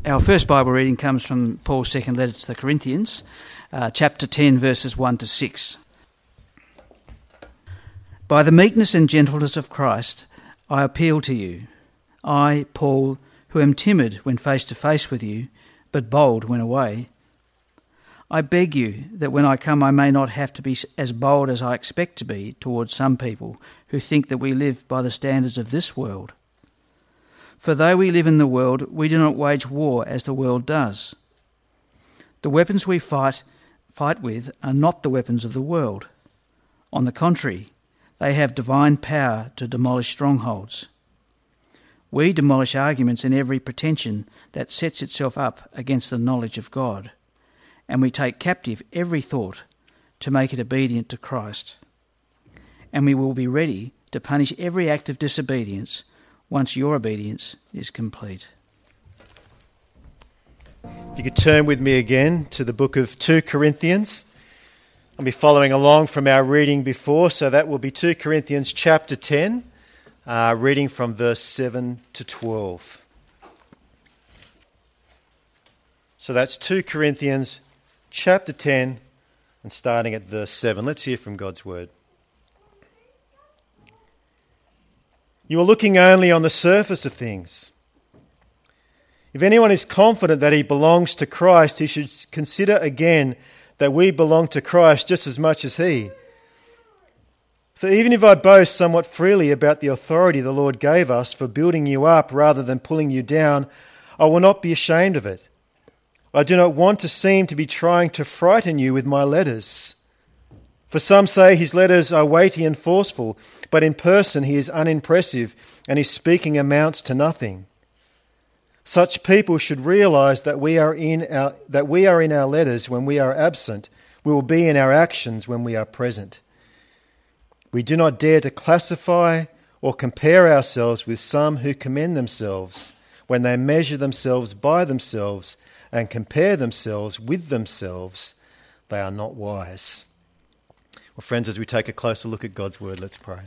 Our first Bible reading comes from Paul's second letter to the Corinthians, chapter 10, verses 1 to 6. By the meekness and gentleness of Christ, I appeal to you. I, Paul, who am timid when face to face with you, but bold when away. I beg you that when I come I may not have to be as bold as I expect to be towards some people who think that we live by the standards of this world. For though we live in the world, we do not wage war as the world does. The weapons we fight with are not the weapons of the world. On the contrary, they have divine power to demolish strongholds. We demolish arguments and every pretension that sets itself up against the knowledge of God, and we take captive every thought to make it obedient to Christ. And we will be ready to punish every act of disobedience once your obedience is complete. If you could turn with me again to the book of 2 Corinthians. I'll be following along from our reading before, so that will be 2 Corinthians chapter 10, reading from verse 7 to 12. So that's 2 Corinthians chapter 10 and starting at verse 7. Let's hear from God's word. You are looking only on the surface of things. If anyone is confident that he belongs to Christ, he should consider again that we belong to Christ just as much as he. For even if I boast somewhat freely about the authority the Lord gave us for building you up rather than pulling you down, I will not be ashamed of it. I do not want to seem to be trying to frighten you with my letters. For some say his letters are weighty and forceful, but in person he is unimpressive and his speaking amounts to nothing. Such people should realize that we are in our letters when we are absent. We will be in our actions when we are present. We do not dare to classify or compare ourselves with some who commend themselves when they measure themselves by themselves and compare themselves with themselves. They are not wise. Well, friends, as we take a closer look at God's word, let's pray.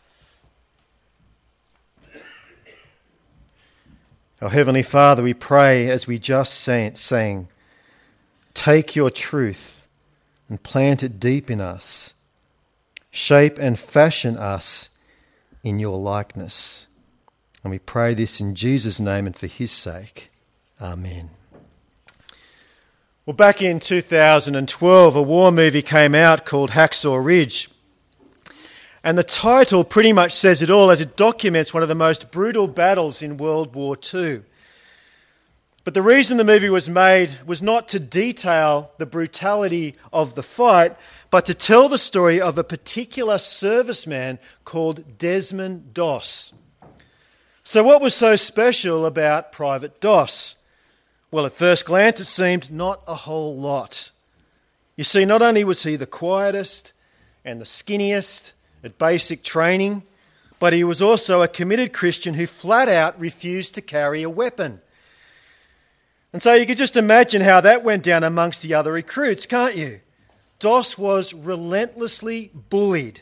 Our Heavenly Father, we pray as we just sang, take your truth and plant it deep in us. Shape and fashion us in your likeness. And we pray this in Jesus' name and for his sake. Amen. Well, back in 2012, a war movie came out called Hacksaw Ridge. And the title pretty much says it all as it documents one of the most brutal battles in World War II. But the reason the movie was made was not to detail the brutality of the fight, but to tell the story of a particular serviceman called Desmond Doss. So what was so special about Private Doss? Well, at first glance, it seemed not a whole lot. You see, not only was he the quietest and the skinniest at basic training, but he was also a committed Christian who flat out refused to carry a weapon. And so you could just imagine how that went down amongst the other recruits, can't you? Doss was relentlessly bullied.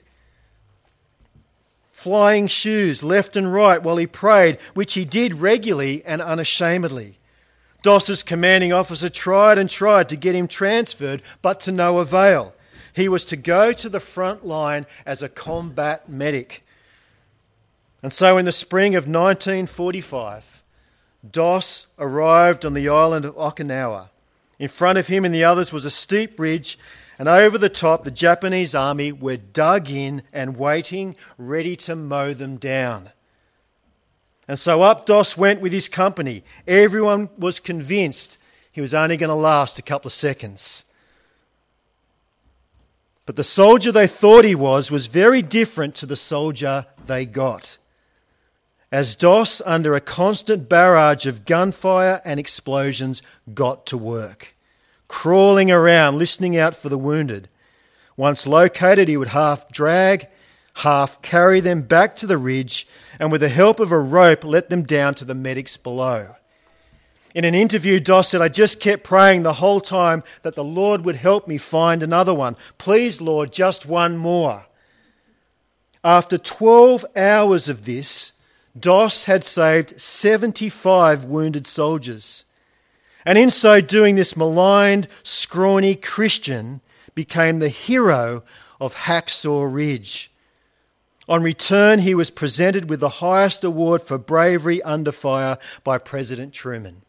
Flying shoes left and right while he prayed, which he did regularly and unashamedly. Doss's commanding officer tried and tried to get him transferred, but to no avail. He was to go to the front line as a combat medic. And so in the spring of 1945, Doss arrived on the island of Okinawa. In front of him and the others was a steep ridge, and over the top the Japanese army were dug in and waiting, ready to mow them down. And so up Doss went with his company. Everyone was convinced he was only going to last a couple of seconds. But the soldier they thought he was very different to the soldier they got. As Doss, under a constant barrage of gunfire and explosions, got to work, crawling around, listening out for the wounded. Once located, he would half drag, half carry them back to the ridge, and with the help of a rope let them down to the medics below. In an interview, Doss said, I just kept praying the whole time that the Lord would help me find another one. Please, Lord, just one more. After 12 hours of this, Doss had saved 75 wounded soldiers. And in so doing, this maligned, scrawny Christian became the hero of Hacksaw Ridge. On return, he was presented with the highest award for bravery under fire by President Truman.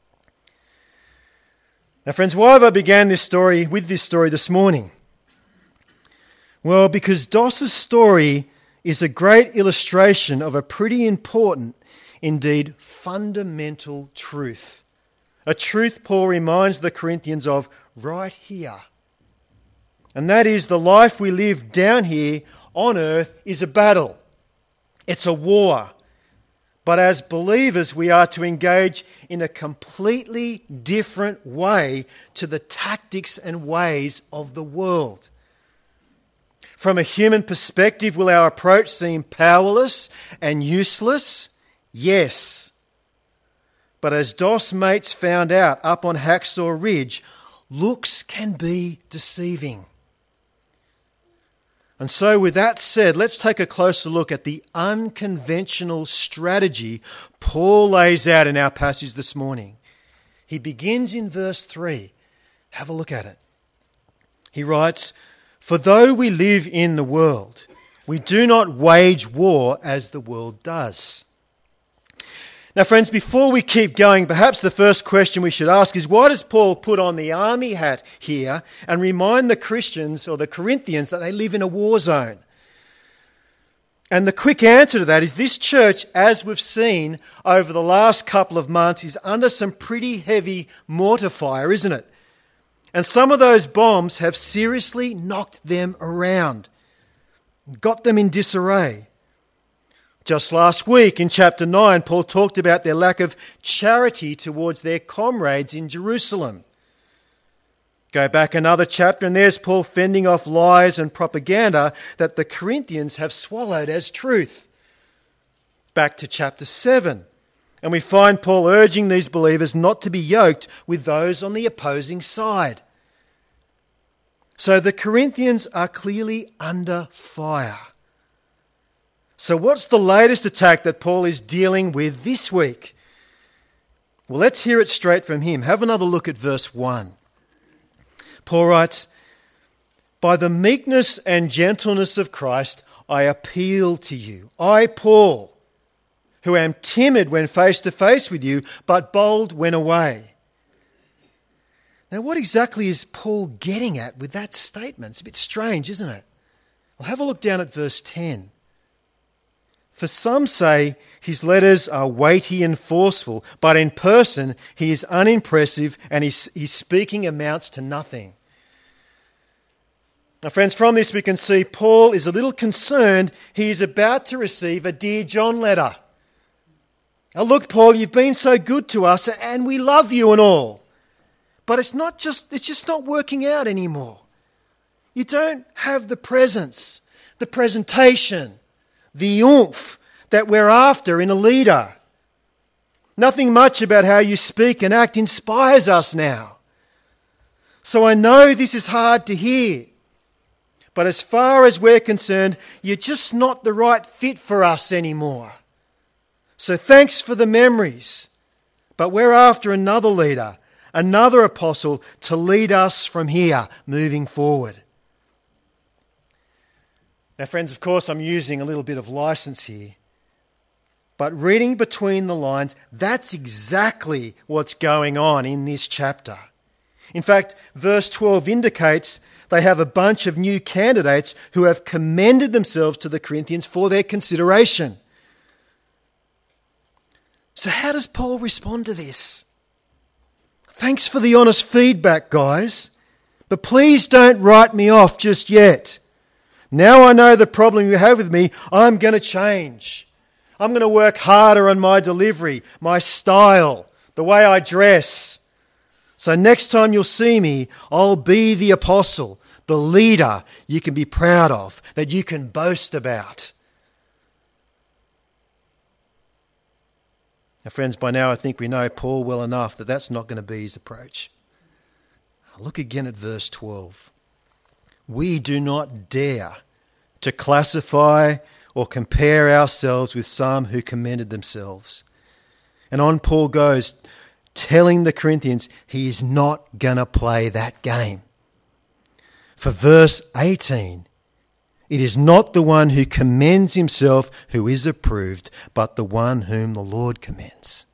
Now, friends, why have I began this story this morning? Well, because Doss's story is a great illustration of a pretty important, indeed fundamental truth. A truth Paul reminds the Corinthians of right here. And that is, the life we live down here on earth is a battle. It's a war. But as believers, we are to engage in a completely different way to the tactics and ways of the world. From a human perspective, will our approach seem powerless and useless? Yes. But as Doss mates found out up on Hacksaw Ridge, looks can be deceiving. And so with that said, let's take a closer look at the unconventional strategy Paul lays out in our passage this morning. He begins in verse 3. Have a look at it. He writes, "For though we live in the world, we do not wage war as the world does." Now, friends, before we keep going, perhaps the first question we should ask is, why does Paul put on the army hat here and remind the Christians or the Corinthians that they live in a war zone? And the quick answer to that is this church, as we've seen over the last couple of months, is under some pretty heavy mortar fire, isn't it? And some of those bombs have seriously knocked them around, got them in disarray. Just last week in chapter 9, Paul talked about their lack of charity towards their comrades in Jerusalem. Go back another chapter and there's Paul fending off lies and propaganda that the Corinthians have swallowed as truth. Back to chapter 7, and we find Paul urging these believers not to be yoked with those on the opposing side. So the Corinthians are clearly under fire. So what's the latest attack that Paul is dealing with this week? Well, let's hear it straight from him. Have another look at verse 1. Paul writes, "By the meekness and gentleness of Christ, I appeal to you. I, Paul, who am timid when face to face with you, but bold when away." Now, what exactly is Paul getting at with that statement? It's a bit strange, isn't it? Well, have a look down at verse 10. "For some say his letters are weighty and forceful, but in person he is unimpressive and his speaking amounts to nothing." Now, friends, from this we can see Paul is a little concerned he is about to receive a Dear John letter. "Now look, Paul, you've been so good to us and we love you and all. But it's just not working out anymore. You don't have the presence, the presentation, the oomph that we're after in a leader. Nothing much about how you speak and act inspires us now. So I know this is hard to hear, but as far as we're concerned, you're just not the right fit for us anymore. So thanks for the memories, but we're after another leader, another apostle to lead us from here moving forward." Now, friends, of course, I'm using a little bit of license here. But reading between the lines, that's exactly what's going on in this chapter. In fact, verse 12 indicates they have a bunch of new candidates who have commended themselves to the Corinthians for their consideration. So how does Paul respond to this? "Thanks for the honest feedback, guys, but please don't write me off just yet. Now I know the problem you have with me, I'm going to change. I'm going to work harder on my delivery, my style, the way I dress. So next time you'll see me, I'll be the apostle, the leader you can be proud of, that you can boast about." Now, friends, by now I think we know Paul well enough that that's not going to be his approach. Look again at verse 12. "We do not dare to classify or compare ourselves with some who commended themselves." And on Paul goes, telling the Corinthians he is not going to play that game. For verse 18, it is not the one who commends himself who is approved, but the one whom the Lord commends.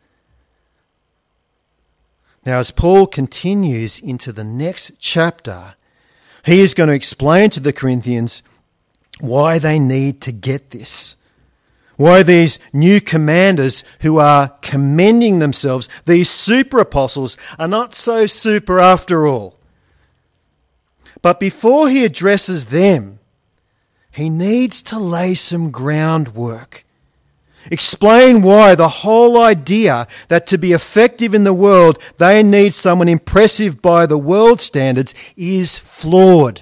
Now, as Paul continues into the next chapter, he is going to explain to the Corinthians why they need to get this. Why these new commanders who are commending themselves, these super apostles, are not so super after all. But before he addresses them, he needs to lay some groundwork. Explain why the whole idea that to be effective in the world they need someone impressive by the world standards is flawed.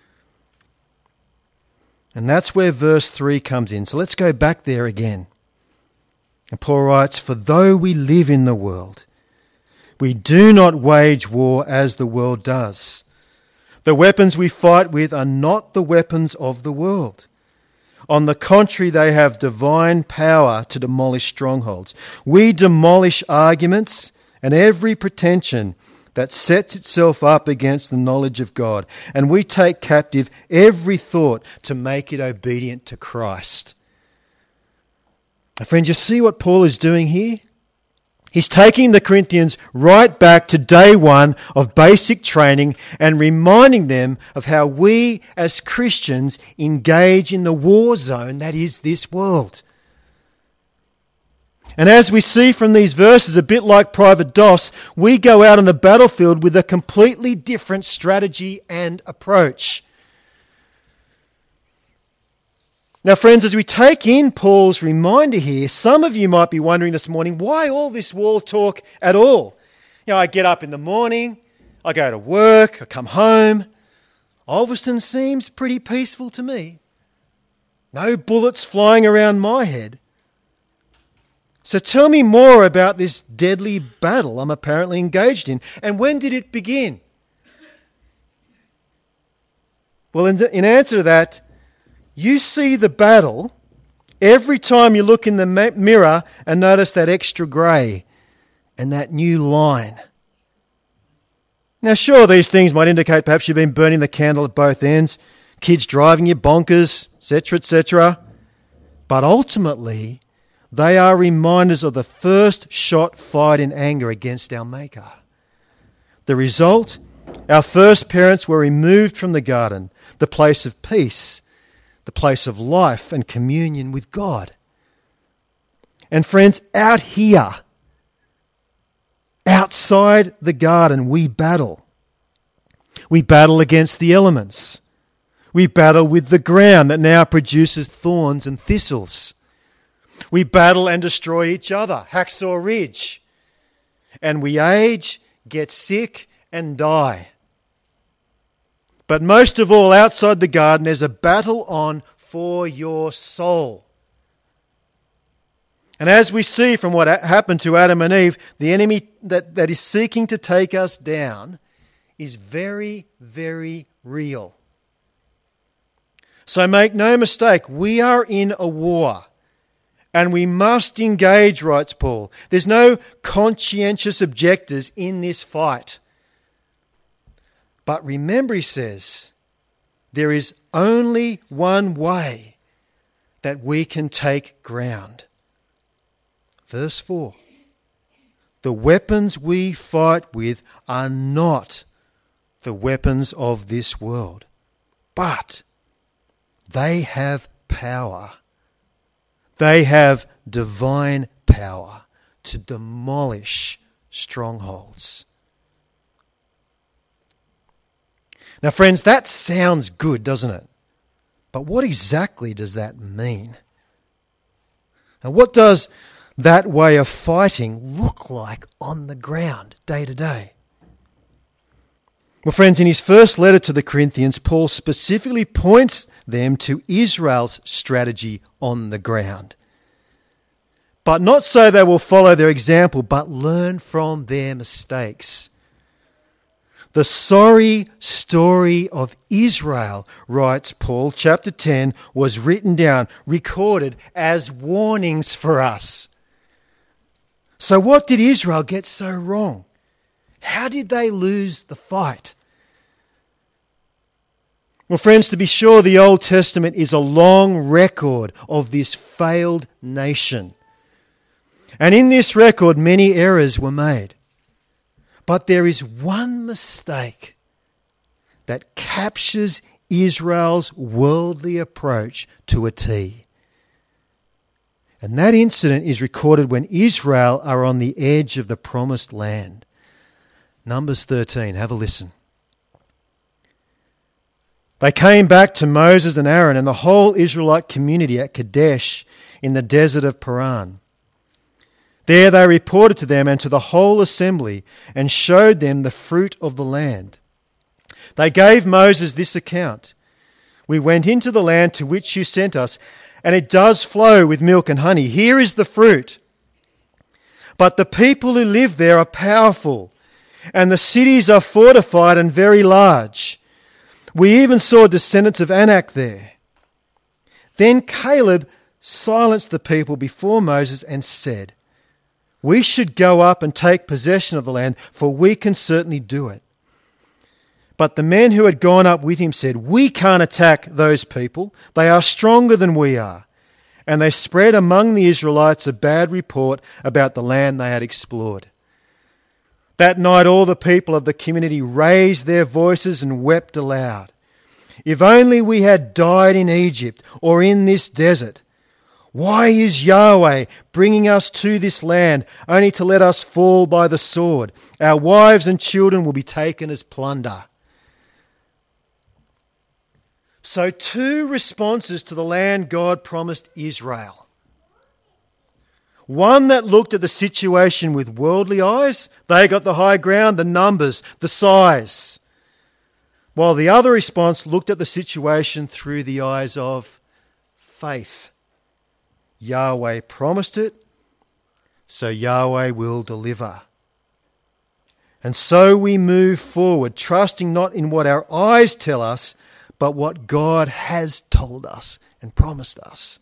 And that's where verse 3 comes in. So let's go back there again. And Paul writes, "For though we live in the world, we do not wage war as the world does. The weapons we fight with are not the weapons of the world. On the contrary, they have divine power to demolish strongholds. We demolish arguments and every pretension that sets itself up against the knowledge of God, and we take captive every thought to make it obedient to Christ." Friends, you see what Paul is doing here? He's taking the Corinthians right back to day one of basic training and reminding them of how we as Christians engage in the war zone that is this world. And as we see from these verses, a bit like Private Doss, we go out on the battlefield with a completely different strategy and approach. Now, friends, as we take in Paul's reminder here, some of you might be wondering this morning, why all this war talk at all? You know, I get up in the morning, I go to work, I come home. Ulverston seems pretty peaceful to me. No bullets flying around my head. So tell me more about this deadly battle I'm apparently engaged in, and when did it begin? Well, in answer to that, you see the battle every time you look in the mirror and notice that extra grey and that new line. Now, sure, these things might indicate perhaps you've been burning the candle at both ends, kids driving you bonkers, etc., etc. But ultimately, they are reminders of the first shot fired in anger against our Maker. The result? Our first parents were removed from the garden, the place of peace, the place of life and communion with God. And friends, out here, outside the garden, we battle. We battle against the elements. We battle with the ground that now produces thorns and thistles. We battle and destroy each other, Hacksaw Ridge. And we age, get sick and die. But most of all, outside the garden, there's a battle on for your soul. And as we see from what happened to Adam and Eve, the enemy that is seeking to take us down is very, very real. So make no mistake, we are in a war. And we must engage, writes Paul. There's no conscientious objectors in this fight. But remember, he says, there is only one way that we can take ground. Verse 4. The weapons we fight with are not the weapons of this world, but they have power. They have divine power to demolish strongholds. Now, friends, that sounds good, doesn't it? But what exactly does that mean? And what does that way of fighting look like on the ground day to day? Well, friends, in his first letter to the Corinthians, Paul specifically points them to Israel's strategy on the ground. But not so they will follow their example, but learn from their mistakes. The sorry story of Israel, writes Paul, chapter 10, was written down, recorded as warnings for us. So what did Israel get so wrong? How did they lose the fight? Well, friends, to be sure, the Old Testament is a long record of this failed nation. And in this record, many errors were made. But there is one mistake that captures Israel's worldly approach to a T. And that incident is recorded when Israel are on the edge of the promised land. Numbers 13, have a listen. They came back to Moses and Aaron and the whole Israelite community at Kadesh in the desert of Paran. There they reported to them and to the whole assembly and showed them the fruit of the land. They gave Moses this account. We went into the land to which you sent us, and it does flow with milk and honey. Here is the fruit. But the people who live there are powerful, and the cities are fortified and very large. We even saw descendants of Anak there. Then Caleb silenced the people before Moses and said, we should go up and take possession of the land, for we can certainly do it. But the men who had gone up with him said, we can't attack those people. They are stronger than we are. And they spread among the Israelites a bad report about the land they had explored. That night all the people of the community raised their voices and wept aloud. If only we had died in Egypt or in this desert. Why is Yahweh bringing us to this land only to let us fall by the sword? Our wives and children will be taken as plunder. So 2 responses to the land God promised Israel. One that looked at the situation with worldly eyes. They got the high ground, the numbers, the size. While the other response looked at the situation through the eyes of faith. Yahweh promised it, so Yahweh will deliver. And so we move forward, trusting not in what our eyes tell us, but what God has told us and promised us.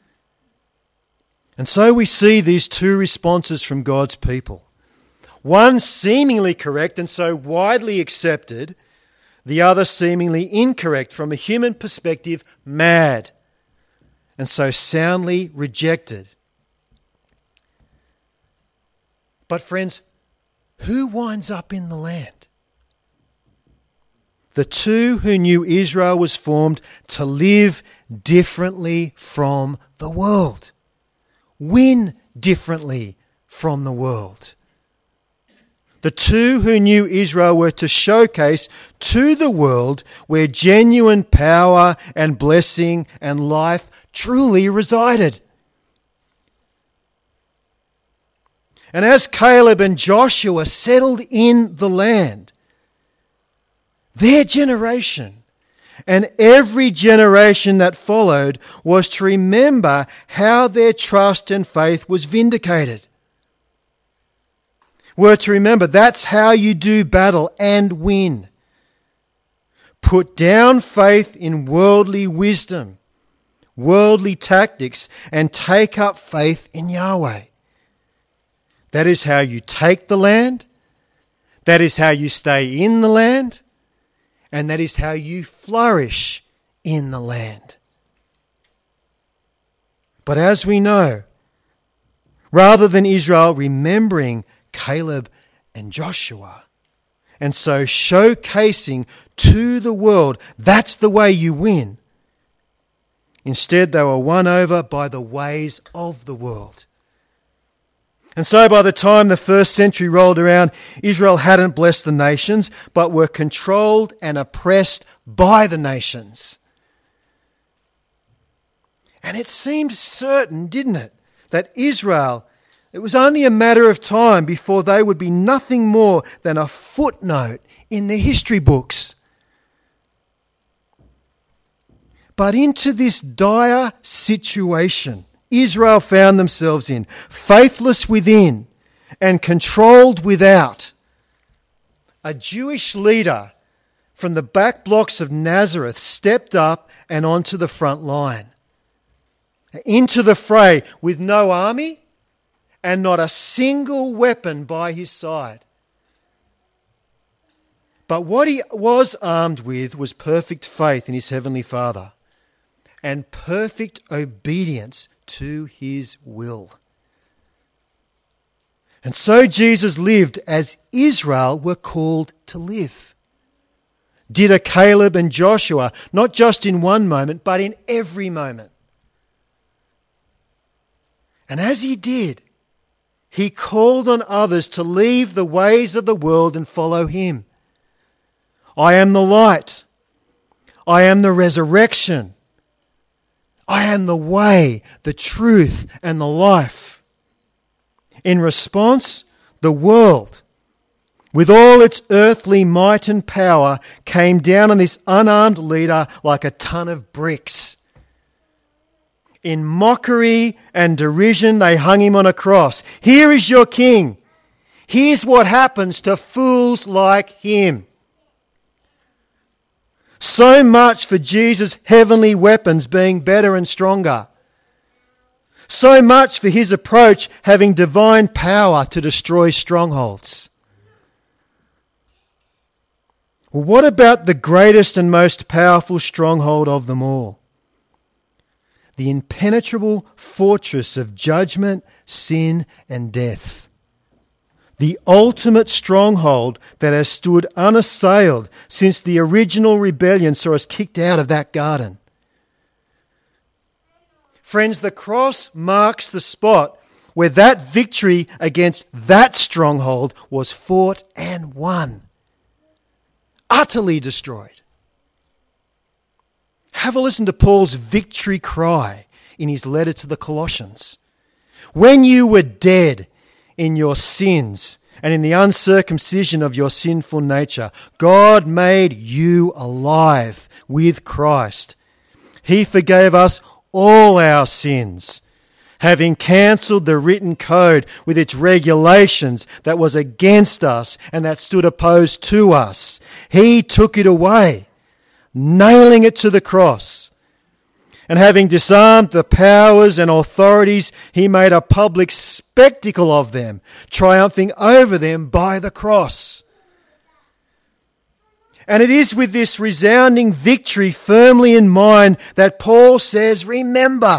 And so we see these 2 responses from God's people. One seemingly correct and so widely accepted, the other seemingly incorrect from a human perspective, mad, and so soundly rejected. But friends, who winds up in the land? The 2 who knew Israel was formed to live differently from the world. Win differently from the world. The 2 who knew Israel were to showcase to the world where genuine power and blessing and life truly resided. And as Caleb and Joshua settled in the land, their generation and every generation that followed was to remember how their trust and faith was vindicated. Were to remember that's how you do battle and win. Put down faith in worldly wisdom, worldly tactics, and take up faith in Yahweh. That is how you take the land. That is how you stay in the land. And that is how you flourish in the land. But as we know, rather than Israel remembering Caleb and Joshua, and so showcasing to the world that's the way you win, instead they were won over by the ways of the world. And so by the time the 1st century rolled around, Israel hadn't blessed the nations, but were controlled and oppressed by the nations. And it seemed certain, didn't it, that Israel, it was only a matter of time before they would be nothing more than a footnote in the history books. But into this dire situation Israel found themselves in, faithless within and controlled without, a Jewish leader from the back blocks of Nazareth stepped up and onto the front line, into the fray with no army and not a single weapon by his side. But what he was armed with was perfect faith in his heavenly Father and perfect obedience to his will. And so Jesus lived as Israel were called to live. Did a Caleb and Joshua, not just in one moment, but in every moment. And as he did, he called on others to leave the ways of the world and follow him. I am the light. I am the resurrection. I am the way, the truth, and the life. In response, the world, with all its earthly might and power, came down on this unarmed leader like a ton of bricks. In mockery and derision, they hung him on a cross. Here is your king. Here's what happens to fools like him. So much for Jesus' heavenly weapons being better and stronger. So much for his approach having divine power to destroy strongholds. Well, what about the greatest and most powerful stronghold of them all? The impenetrable fortress of judgment, sin, and death. The ultimate stronghold that has stood unassailed since the original rebellion saw us kicked out of that garden. Friends, the cross marks the spot where that victory against that stronghold was fought and won. Utterly destroyed. Have a listen to Paul's victory cry in his letter to the Colossians. When you were dead in your sins and in the uncircumcision of your sinful nature, God made you alive with Christ. He forgave us all our sins, having cancelled the written code with its regulations that was against us and that stood opposed to us. He took it away, nailing it to the cross. And having disarmed the powers and authorities, he made a public spectacle of them, triumphing over them by the cross. And it is with this resounding victory firmly in mind that Paul says, remember,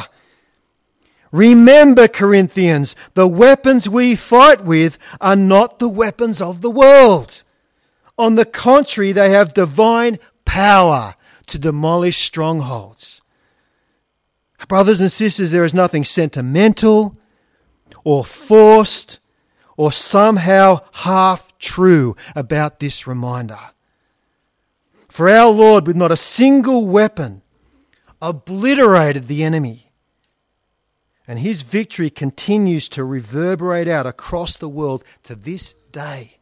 Corinthians, the weapons we fight with are not the weapons of the world. On the contrary, they have divine power to demolish strongholds. Brothers and sisters, there is nothing sentimental or forced or somehow half true about this reminder. For our Lord, with not a single weapon, obliterated the enemy. And his victory continues to reverberate out across the world to this day.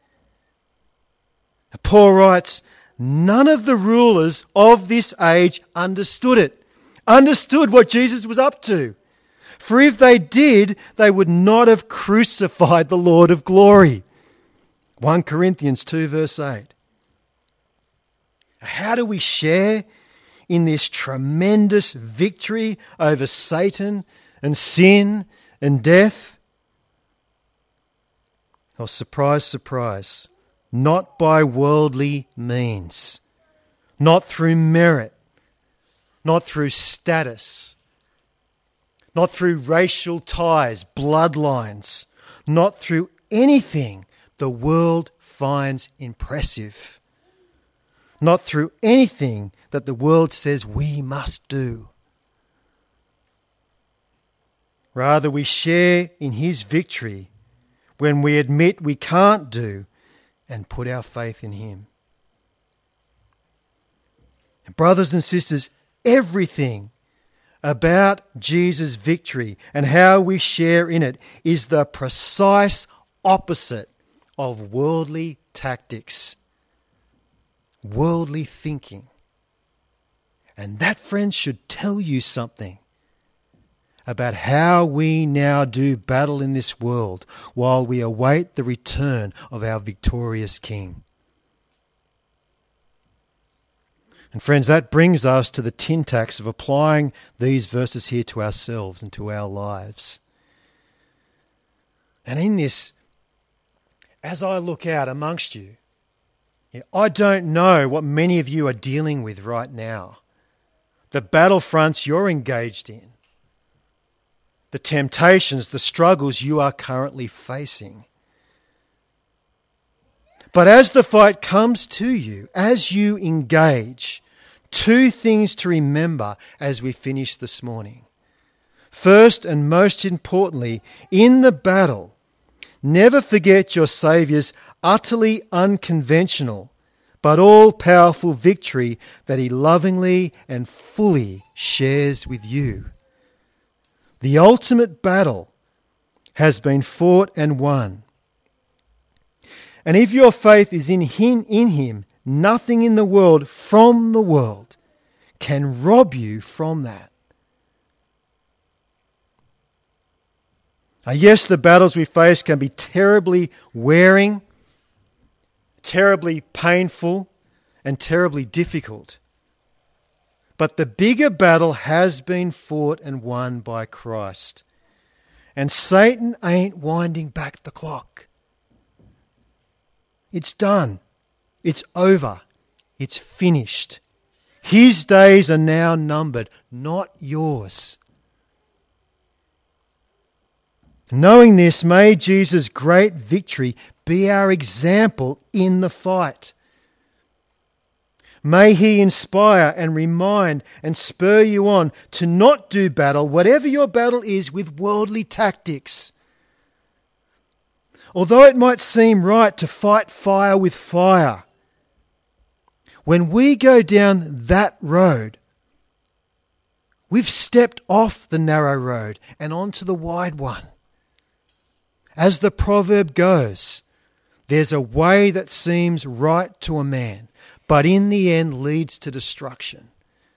Paul writes, none of the rulers of this age understood what Jesus was up to. For if they did, they would not have crucified the Lord of glory. 1 Corinthians 2 verse 8. How do we share in this tremendous victory over Satan and sin and death? Oh, surprise, surprise. Not by worldly means. Not through merit. Not through status, not through racial ties, bloodlines, not through anything the world finds impressive, not through anything that the world says we must do. Rather, we share in his victory when we admit we can't do and put our faith in him. And brothers and sisters, everything about Jesus' victory and how we share in it is the precise opposite of worldly tactics, worldly thinking. And that, friends, should tell you something about how we now do battle in this world while we await the return of our victorious King. And friends, that brings us to the tin tacks of applying these verses here to ourselves and to our lives. And in this, as I look out amongst you, I don't know what many of you are dealing with right now. The battlefronts you're engaged in. The temptations, the struggles you are currently facing. But as the fight comes to you, as you engage, two things to remember as we finish this morning. First and most importantly, in the battle, never forget your Saviour's utterly unconventional but all-powerful victory that he lovingly and fully shares with you. The ultimate battle has been fought and won. And if your faith is in him, nothing in the world, from the world, can rob you from that. Yes, the battles we face can be terribly wearing, terribly painful, and terribly difficult. But the bigger battle has been fought and won by Christ. And Satan ain't winding back the clock. It's done. It's over. It's finished. His days are now numbered, not yours. Knowing this, may Jesus' great victory be our example in the fight. May he inspire and remind and spur you on to not do battle, whatever your battle is, with worldly tactics. Although it might seem right to fight fire with fire, when we go down that road, we've stepped off the narrow road and onto the wide one. As the proverb goes, there's a way that seems right to a man, but in the end leads to destruction.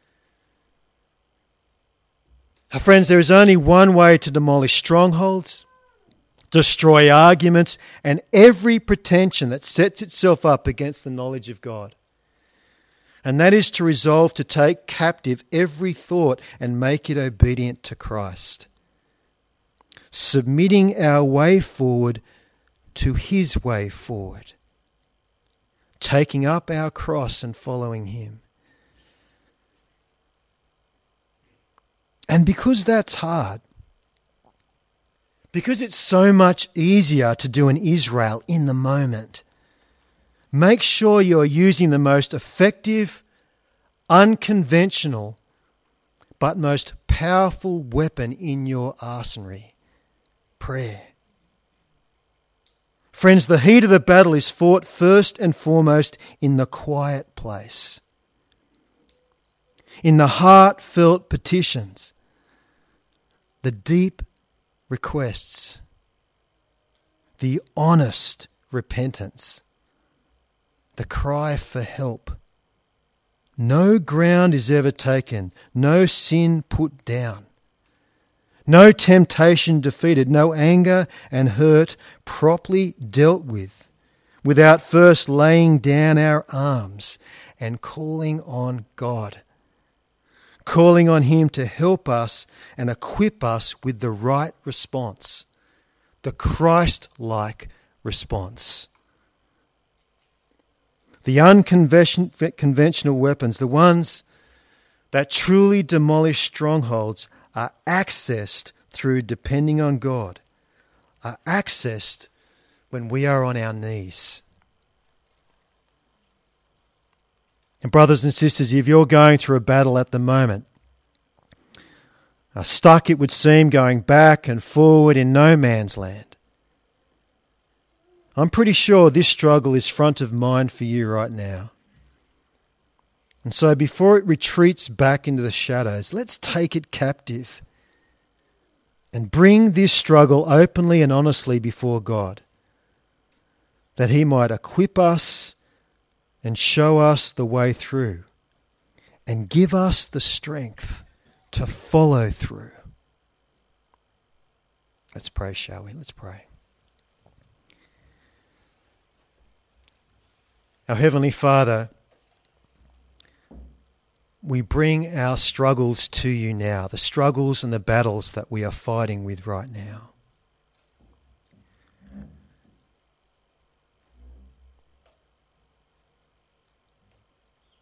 Our friends, there is only one way to demolish strongholds, destroy arguments, and every pretension that sets itself up against the knowledge of God. And that is to resolve to take captive every thought and make it obedient to Christ. Submitting our way forward to his way forward. Taking up our cross and following him. And because that's hard, because it's so much easier to do in Israel in the moment, make sure you're using the most effective, unconventional, but most powerful weapon in your arsenal. Prayer. Friends, the heat of the battle is fought first and foremost in the quiet place. In the heartfelt petitions, the deep requests, the honest repentance, the cry for help. No ground is ever taken, no sin put down. No temptation defeated, no anger and hurt properly dealt with, without first laying down our arms and calling on God. Calling on him to help us and equip us with the right response, the Christ-like response. The unconventional weapons, the ones that truly demolish strongholds, are accessed through depending on God, are accessed when we are on our knees. And brothers and sisters, if you're going through a battle at the moment, stuck, it would seem, going back and forward in no man's land, I'm pretty sure this struggle is front of mind for you right now. And so before it retreats back into the shadows, let's take it captive and bring this struggle openly and honestly before God, that he might equip us and show us the way through and give us the strength to follow through. Let's pray, shall we? Let's pray. Our Heavenly Father, we bring our struggles to you now, the struggles and the battles that we are fighting with right now.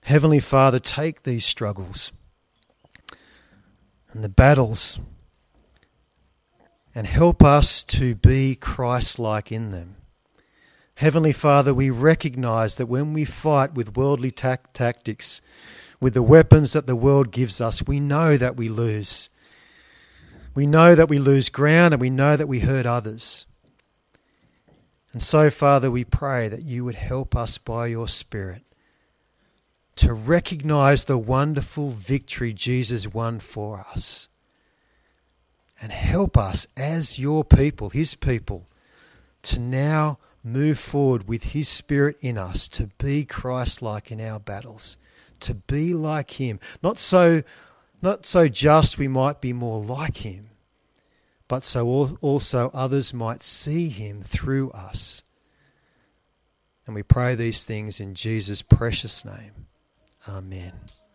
Heavenly Father, take these struggles and the battles and help us to be Christ-like in them. Heavenly Father, we recognize that when we fight with worldly tactics, with the weapons that the world gives us, we know that we lose. We know that we lose ground, and we know that we hurt others. And so, Father, we pray that you would help us by your Spirit to recognize the wonderful victory Jesus won for us. And help us as your people, his people, to now move forward with his Spirit in us, to be Christ-like in our battles, to be like him. Not so just we might be more like him, but so also others might see him through us. And we pray these things in Jesus' precious name. Amen.